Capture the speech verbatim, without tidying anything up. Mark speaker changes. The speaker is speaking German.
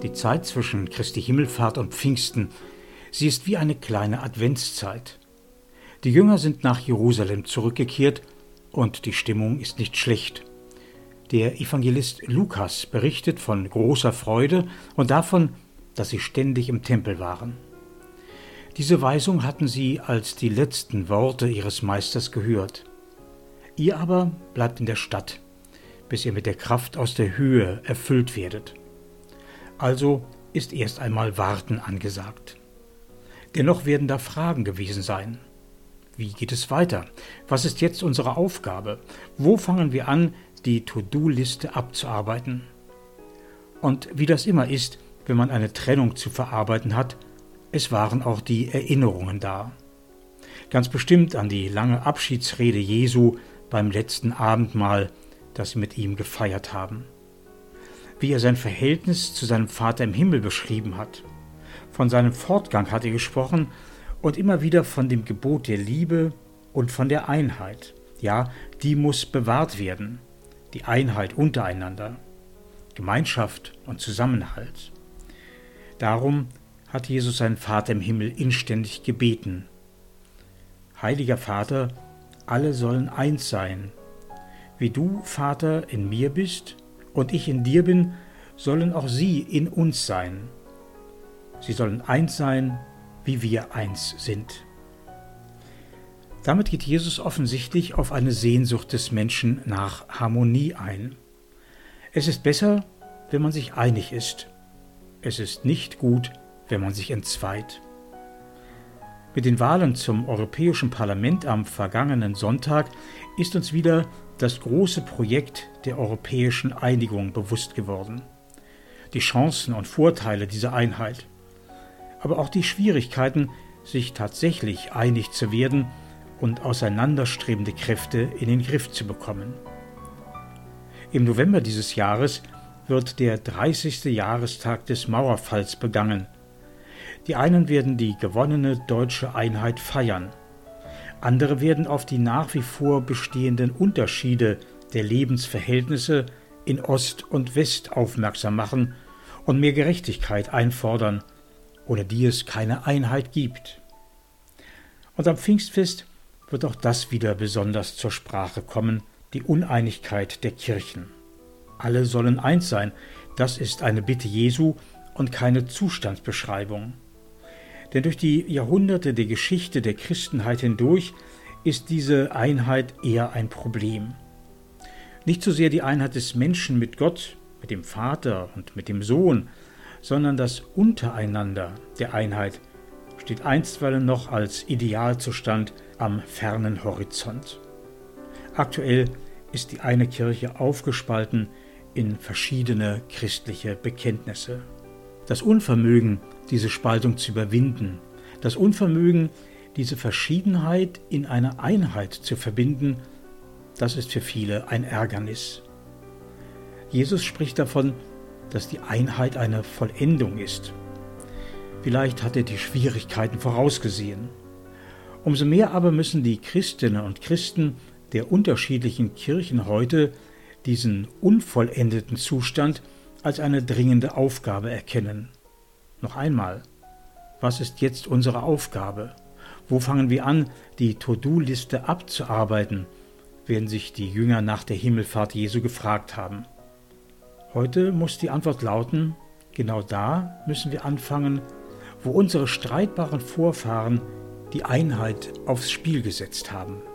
Speaker 1: Die Zeit zwischen Christi Himmelfahrt und Pfingsten, sie ist wie eine kleine Adventszeit. Die Jünger sind nach Jerusalem zurückgekehrt und die Stimmung ist nicht schlecht. Der Evangelist Lukas berichtet von großer Freude und davon, dass sie ständig im Tempel waren. Diese Weisung hatten sie als die letzten Worte ihres Meisters gehört. Ihr aber bleibt in der Stadt, bis ihr mit der Kraft aus der Höhe erfüllt werdet. Also ist erst einmal Warten angesagt. Dennoch werden da Fragen gewesen sein. Wie geht es weiter? Was ist jetzt unsere Aufgabe? Wo fangen wir an, die To-Do-Liste abzuarbeiten? Und wie das immer ist, wenn man eine Trennung zu verarbeiten hat, es waren auch die Erinnerungen da. Ganz bestimmt an die lange Abschiedsrede Jesu beim letzten Abendmahl, das sie mit ihm gefeiert haben. Wie er sein Verhältnis zu seinem Vater im Himmel beschrieben hat. Von seinem Fortgang hat er gesprochen und immer wieder von dem Gebot der Liebe und von der Einheit. Ja, die muss bewahrt werden. Die Einheit untereinander. Gemeinschaft und Zusammenhalt. Darum hat Jesus seinen Vater im Himmel inständig gebeten. Heiliger Vater, alle sollen eins sein. Wie du, Vater, in mir bist und ich in dir bin, sollen auch sie in uns sein. Sie sollen eins sein, wie wir eins sind. Damit geht Jesus offensichtlich auf eine Sehnsucht des Menschen nach Harmonie ein. Es ist besser, wenn man sich einig ist. Es ist nicht gut, wenn man sich entzweit. Mit den Wahlen zum Europäischen Parlament am vergangenen Sonntag ist uns wieder das große Projekt der europäischen Einigung bewusst geworden. Die Chancen und Vorteile dieser Einheit, aber auch die Schwierigkeiten, sich tatsächlich einig zu werden und auseinanderstrebende Kräfte in den Griff zu bekommen. Im November dieses Jahres wird der dreißigste Jahrestag des Mauerfalls begangen. Die einen werden die gewonnene deutsche Einheit feiern. Andere werden auf die nach wie vor bestehenden Unterschiede der Lebensverhältnisse in Ost und West aufmerksam machen und mehr Gerechtigkeit einfordern, ohne die es keine Einheit gibt. Und am Pfingstfest wird auch das wieder besonders zur Sprache kommen, die Uneinigkeit der Kirchen. Alle sollen eins sein, das ist eine Bitte Jesu und keine Zustandsbeschreibung. Denn durch die Jahrhunderte der Geschichte der Christenheit hindurch ist diese Einheit eher ein Problem. Nicht so sehr die Einheit des Menschen mit Gott, mit dem Vater und mit dem Sohn, sondern das Untereinander der Einheit steht einstweilen noch als Idealzustand am fernen Horizont. Aktuell ist die eine Kirche aufgespalten in verschiedene christliche Bekenntnisse. Das Unvermögen, diese Spaltung zu überwinden, das Unvermögen, diese Verschiedenheit in eine Einheit zu verbinden, das ist für viele ein Ärgernis. Jesus spricht davon, dass die Einheit eine Vollendung ist. Vielleicht hat er die Schwierigkeiten vorausgesehen. Umso mehr aber müssen die Christinnen und Christen der unterschiedlichen Kirchen heute diesen unvollendeten Zustand als eine dringende Aufgabe erkennen. Noch einmal, was ist jetzt unsere Aufgabe? Wo fangen wir an, die To-Do-Liste abzuarbeiten, werden sich die Jünger nach der Himmelfahrt Jesu gefragt haben. Heute muss die Antwort lauten, genau da müssen wir anfangen, wo unsere streitbaren Vorfahren die Einheit aufs Spiel gesetzt haben.